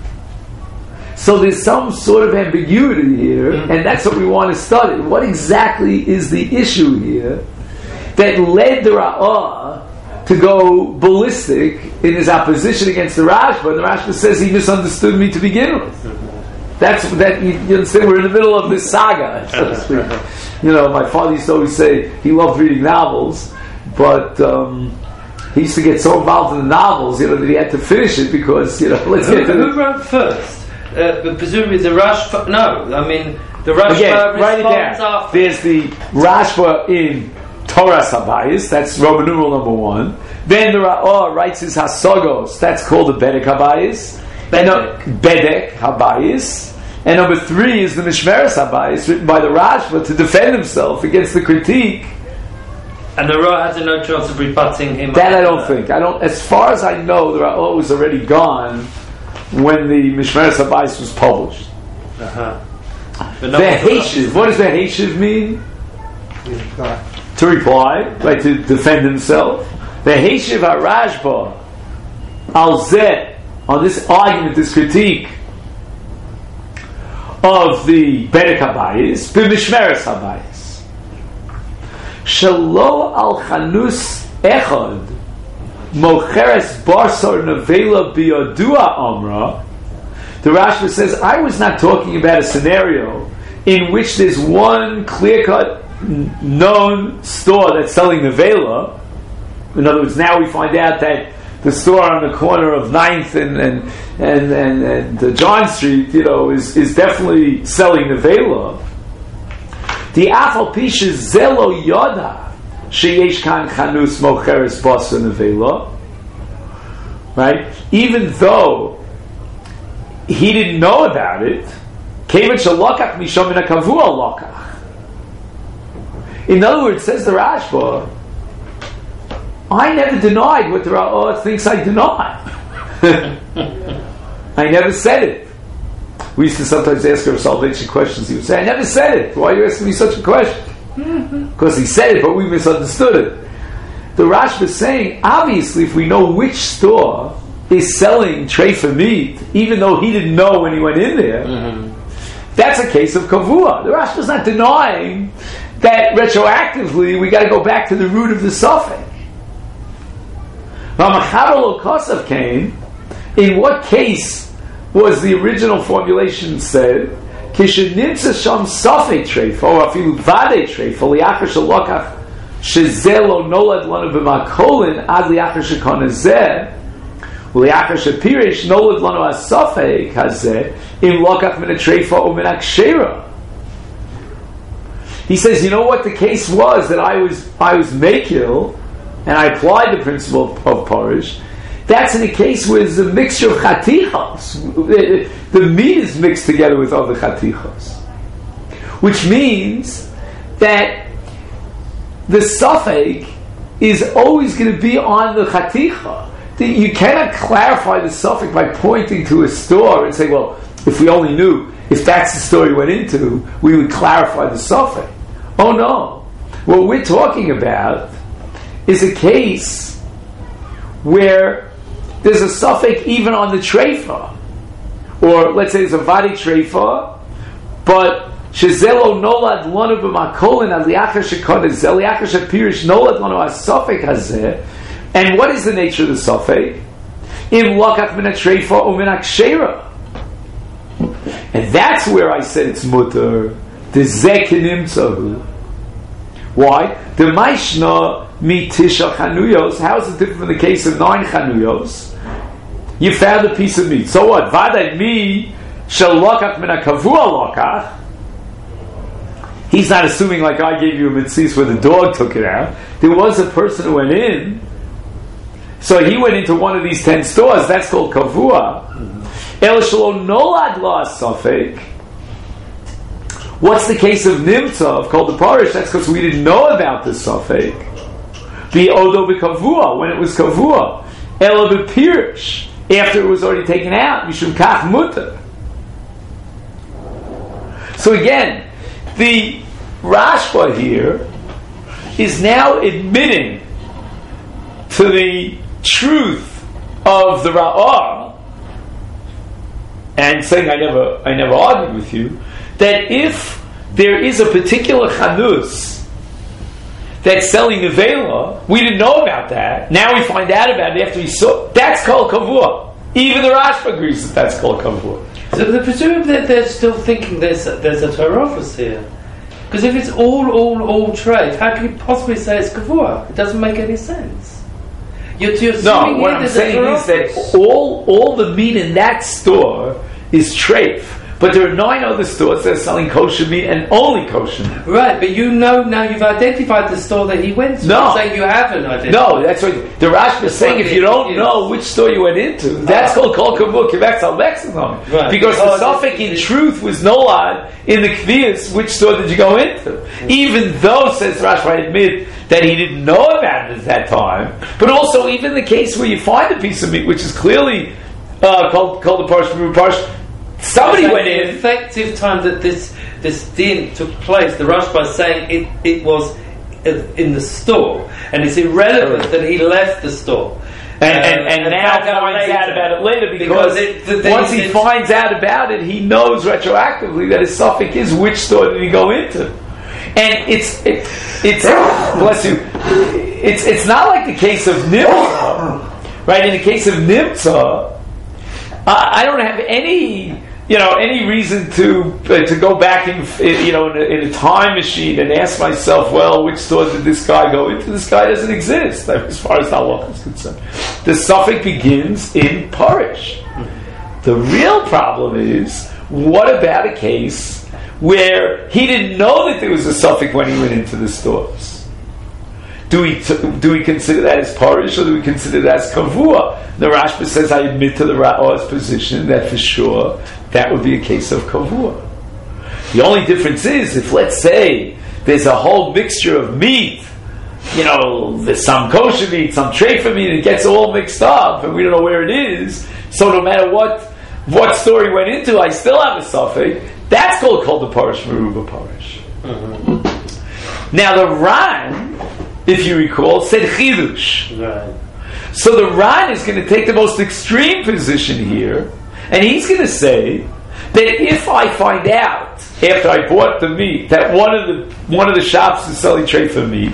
So there's some sort of ambiguity here, mm-hmm. and that's what we want to study. What exactly is the issue here that led the Ra'ah to go ballistic in his opposition against the Rashba? The Rashba says he misunderstood me to begin with. Mm-hmm. That's that you, you understand. We're in the middle of this saga, so to speak. You know, my father used to always say he loved reading novels, but um, he used to get so involved in the novels, you know, that he had to finish it because, you know, let's who, get to who wrote first. Uh, but presumably the Rashba. No, I mean the Rashba Again, write it down. After. There's the Rashba in Torah Sabayis. That's Roman numeral number one. Then the Ra'ah writes his Hasogos. That's called the Bedek Habayis. Bedek. Bedek Habayis. And number three is the Mishmeres Habayis, written by the Rashba to defend himself against the critique. And the Ra'ah has no chance of rebutting him. That I don't that. think. I don't. As far as I know, the Ra'ah was already gone when the Mishmeres Habayis was published. Uh-huh. The Heishiv. What does the Heishiv mean? Reply. To reply, right? To defend himself. The Heishiv HaRashba al Zeh, on this argument, this critique of the Bedek Habayis, b'Mishmeres Habayis. Shelo al chanus echad mocheres barsar nevela biyadua amra. The Rashba says, I was not talking about a scenario in which there's one clear-cut, known store that's selling nevela. In other words, now we find out that the store on the corner of ninth and and and and, and uh, John Street, you know, is, is definitely selling nevela. The afal pisha zelo yoda sheyesh kan chanus mocheres basa nevela. Right? Even though he didn't know about it, kevet shalokach mishom min hakavua lokach. In other words, says the Rashba, I never denied what the Ra'ah thinks I deny. I never said it. We used to sometimes ask our salvation questions. He would say, I never said it. Why are you asking me such a question? Because he said it, but we misunderstood it. The Rashba is saying, obviously, if we know which store is selling treifa meat, even though he didn't know when he went in there, mm-hmm. that's a case of kavua. The Rashba is not denying that retroactively we got to go back to the root of the suffix. Ramachadol Kosav came. In what case was the original formulation said? Kishenimtza sham safek treifa or afilu vade treifa liachar shalokach shezelo nolad lanu b'makolin ad liachar shekona zeh liachar shepirish nolad lanu asafek hazeh im lokach min treifa or min akshera. He says, you know what the case was that I was I was makil and I applied the principle of, of parish. That's in a case where there's a mixture of chatichos. The, the meat is mixed together with other chatichos, which means that the suffix is always going to be on the chaticha. You cannot clarify the suffix by pointing to a store and say, well, if we only knew if that's the store we went into, we would clarify the suffix. Oh no. What we're talking about is a case where there's a suffix even on the treifa. Or let's say there's a vadi treifa, but shezelo nolad lanu b'makolin ad liachar shekodesh zel liachar shepirish nolad lanu as suffix hazeh. And what is the nature of the suffix? Im lokach min treifa or min akshera. And that's where I said it's mutter. The zekinimtzahu. Why? The maishna mi tisha chanuyos. How is it different from the case of nine chanuyos? You found a piece of meat. So what? Vadai mi shalokach min hakavua lokach. He's not assuming like I gave you a mitzvah where the dog took it out. There was a person who went in. So he went into one of these ten stores. That's called kavua. El shalom nolad la safek. What's the case of Nimtzav called the parish? That's because we didn't know about the suffix. Be odo b'kavua, when it was kavua. Elo b'pirish, after it was already taken out. Mishum kach mutter. So again, the Rashba here is now admitting to the truth of the Ra'ah and saying, I never, I never argued with you, that if there is a particular chanus that's selling nevela, we didn't know about that. Now we find out about it after we saw. That's called kavua. Even the Rashba agrees that that's called kavua. So the presume that they're still thinking there's a, there's a Torah here, because if it's all all all trade, how can you possibly say it's kavua? It doesn't make any sense. You're, you're no, what I'm saying is that all all the meat in that store is treif. But there are nine other stores that are selling kosher meat and only kosher meat. Right, but you know now you've identified the store that he went to. No. You're saying you haven't identified. No, that's what the Rashba is saying. If you don't know which store you went into, that's called kol kavua kivek al lexicon. Right. Because the suffix in truth was nolad in the kvias. Which store did you go into? Even though, says Rashba, I admit that he didn't know about it at that time. But also, even the case where you find a piece of meat, which is clearly uh, called called the parsh from parsh. Somebody went in. The effective time that this this din took place, the Rashba is saying it, it was in the store, and it's irrelevant right. that he left the store. And, uh, and, and, and now finds later. out about it later because, because it, the, the, once he it, finds out about it, he knows retroactively that his suffix is which store did he go into. And it's it, it's bless you. It's it's not like the case of Nimtza, right? In the case of Nimtza, I, I don't have any. You know, any reason to uh, to go back in, you know, in a, in a time machine and ask myself, well, which store did this guy go into? This guy doesn't exist, as far as halacha is concerned. The suffix begins in parish. The real problem is, what about a case where he didn't know that there was a suffix when he went into the stores. Do we t- do we consider that as parish, or do we consider that as kavua? The Rashba says, I admit to the Ra'ah's position that for sure that would be a case of kavua. The only difference is, if let's say there's a whole mixture of meat, you know, there's some kosher meat, some treifa meat, and it gets all mixed up, and we don't know where it is, so no matter what what store he went into, I still have a suffix. That's called called the parish meruba parish. Mm-hmm. Now the Ran, if you recall, said chidush. Right. So the Ran is going to take the most extreme position here, and he's going to say that if I find out after I bought the meat that one of the one of the shops is selling treifa meat,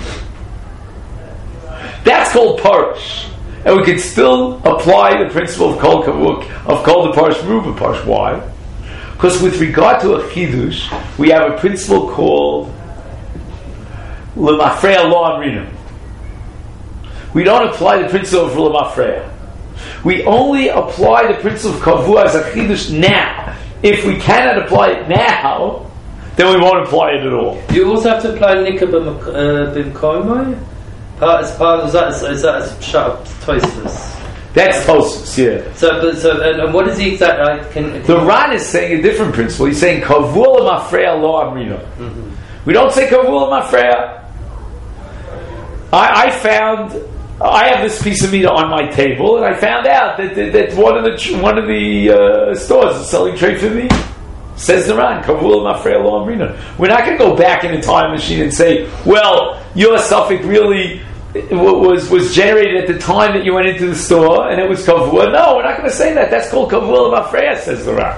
that's called parish, and we can still apply the principle of kol kavuk of kol the parish meruba parish. Why? Because with regard to a chidush, we have a principle called lemafreya lo amrina. We don't apply the principle of lemafreya. We only apply the principle of kavua as a chidush now. If we cannot apply it now, then we won't apply it at all. You also have to apply nikah b'mkomai. Part is part. Is that is that a shut Tosfos? That's Tosfos, yeah. So, but, so, and, and what is the exact? I can, can the Ran is saying a different principle. He's saying kavua lemafreya lo amrina. We don't say kavua lemafreya. I, I found. I have this piece of meat on my table, and I found out that that, that one of the one of the uh, stores is selling treifa meat. Says the Ran, kavul mafreya lo amrina. We're not going to go back in a time machine and say, well, your suffix really was was generated at the time that you went into the store, and it was kavul. No, we're not going to say that. That's called kavul mafreya, says the Ran.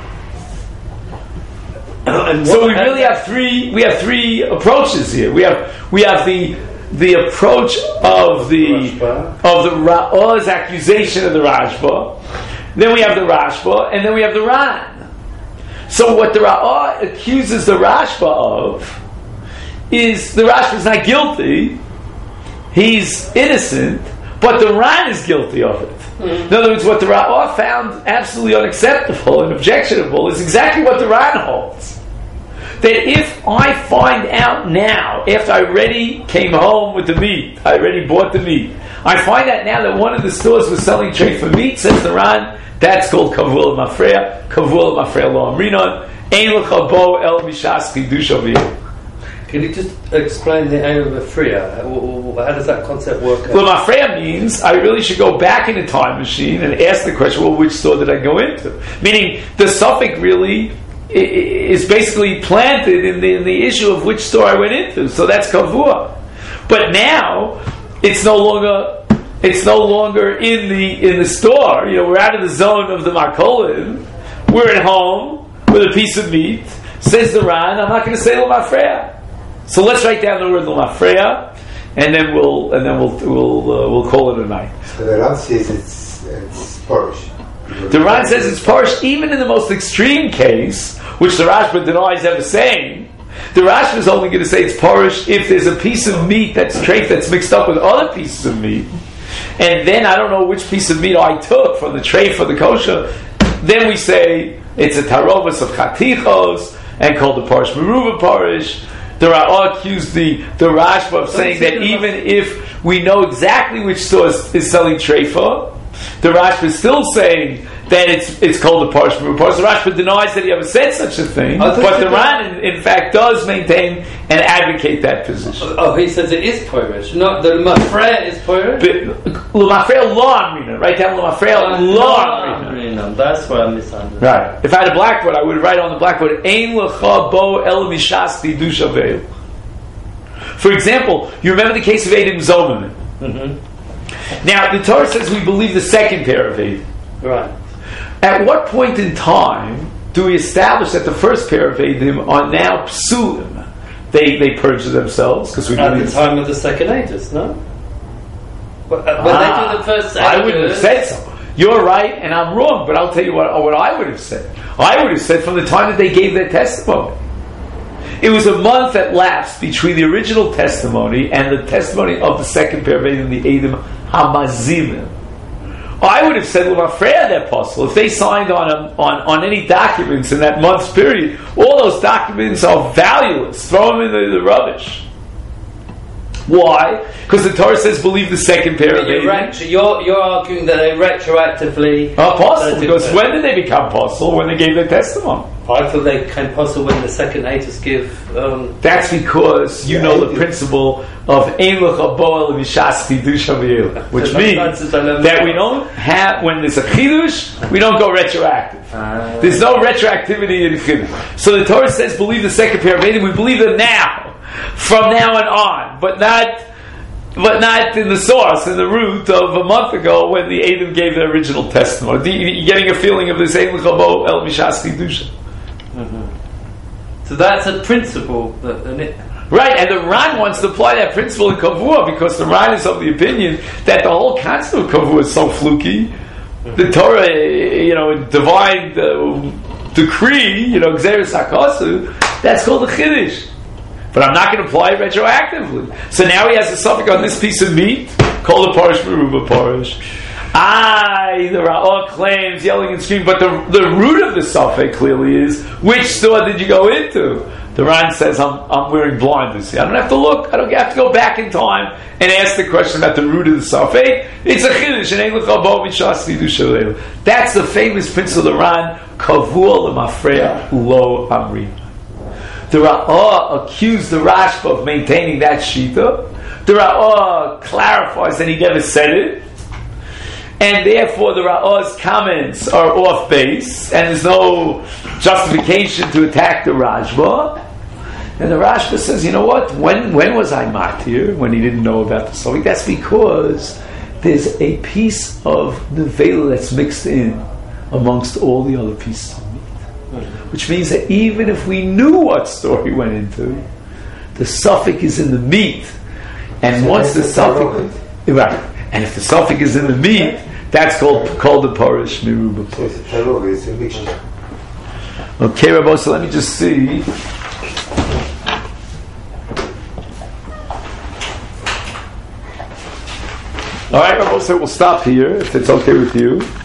So we really have three. We have three approaches here. We have we have the. The approach of the of the Ra'ah's accusation of the Rashba, then we have the Rashba, and then we have the Ran. So what the Ra'ah accuses the Rashba of is the Rashba is not guilty; he's innocent, but the Ran is guilty of it. Mm. In other words, what the Ra'ah found absolutely unacceptable and objectionable is exactly what the Ran holds. That if I find out now, after I already came home with the meat, I already bought the meat, I find out now that one of the stores was selling treifa meat, says the Ran, that's called kavul mafreya, kavul mafreya lo amrinon, ein lecha bo el mishas chidush aviyah. Can you just explain the aim of mafreya? How does that concept work out? Well, mafreya means I really should go back in a time machine and ask the question, well, which store did I go into? Meaning, the suffix really is basically planted in the in the issue of which store I went into. So that's kavua. But now it's no longer it's no longer in the in the store. You know, we're out of the zone of the makolim. We're at home with a piece of meat. Says the Ran, I'm not going to say l'mafreya. So let's write down the word l'mafreya, and then we'll and then we'll we'll uh, we'll call it a night. So the Ran says it's it's parish. The Ran says it's parish even in the most extreme case, which the Rashba denies ever saying. The Rashba is only going to say it's parish if there's a piece of meat that's treifa that's mixed up with other pieces of meat, and then I don't know which piece of meat I took from the treifa for the kosher. Then we say it's a tarovas of chatichos and called the parish meruva parish. The Ra'ah accused the the Rashba of saying that even if we know exactly which store is, is selling treifa, the Rashba is still saying that it's it's called the parish meruba parish. The Rashba denies that he ever said such a thing, but the Ran, in, in fact, does maintain and advocate that position. Oh, he says it is parish. No, the mafreya is parish. L'mafreya lo amrina. Write down l'mafreya lo amrina. That's what I misunderstood. Right. If I had a blackboard, I would write on the blackboard ein lecha bo el mishas chidush aveilu. For example, you remember the case of Eidim Zomanim. Mm-hmm. Now, the Torah says we believe the second pair of Eidim. Right. At what point in time do we establish that the first pair of Eidim are now psulim? They they purge themselves because we at the time of the second Eidim, no? When ah, they do the first Eidim, I wouldn't have said so. You're right, and I'm wrong. But I'll tell you what what I would have said. I would have said from the time that they gave their testimony. It was a month that lapsed between the original testimony and the testimony of the second pair of Eidim, the Eidim Hamazimim. I would have said L'mafreya that apostle. If they signed on, a, on on any documents in that month's period, all those documents are valueless. Throw them in the, the rubbish. Why? Because the Torah says believe the second pair of you're, retro- you're, you're arguing that they retroactively apostle. Because when did they become apostle? When they gave their testimony. I thought they became apostle when the second Atos give. Um, That's because you yeah, know the principle of Ein Lecha Bo'el Mishas Chidush Aviyel, which means that we don't have, when there's a chidush, we don't go retroactive. Uh, there's no retroactivity in chidush. So the Torah says believe the second pair of Eidim. We believe them now, from now and on, but not. But not in the source, in the root of a month ago when the Eidim gave their original testimony. You're getting a feeling of this Ein Lecha Bo'el Mishas Chidush. Mm-hmm. So that's a principle that, and it, right, and the Ran wants to apply that principle in Kavua because the Ran is of the opinion that the whole concept of Kavua is so fluky. Mm-hmm. The Torah, you know, divine uh, decree, you know, Gzeres HaKosu, that's called a Chiddush. But I'm not going to apply it retroactively. So now he has a suffix on this piece of meat called a Parish Meruba Parish. I, the Ra'ah claims, yelling and screaming, but the the root of the suffix clearly is, which store did you go into? The Ran says, I'm I'm wearing blinders here. I don't have to look, I don't have to go back in time and ask the question about the root of the suffix. It's a chiddush, and Ein Lecha Bo'el Mishas Chidush Aviyel. That's the famous principle of the Ran, Kavua L'mafreya Ulo Amri. The Ra'ah accused the Rashba of maintaining that shita. The Ra'ah clarifies that he never said it. And therefore the Ra'ah's comments are off base, and there's no justification to attack the Rashba. And the Rashba says, you know what, when when was I matir, when he didn't know about the Sovik? That's because there's a piece of nevela that's mixed in amongst all the other pieces of meat. Which means that even if we knew what store he went into, the suffix is in the meat. And so once the suffix... Right. And if the suffix is in the meat, that's called called the Parish Meruba Parish. Okay, Rabbi, so let me just see. All right, Rabbi, so we'll stop here if it's okay with you.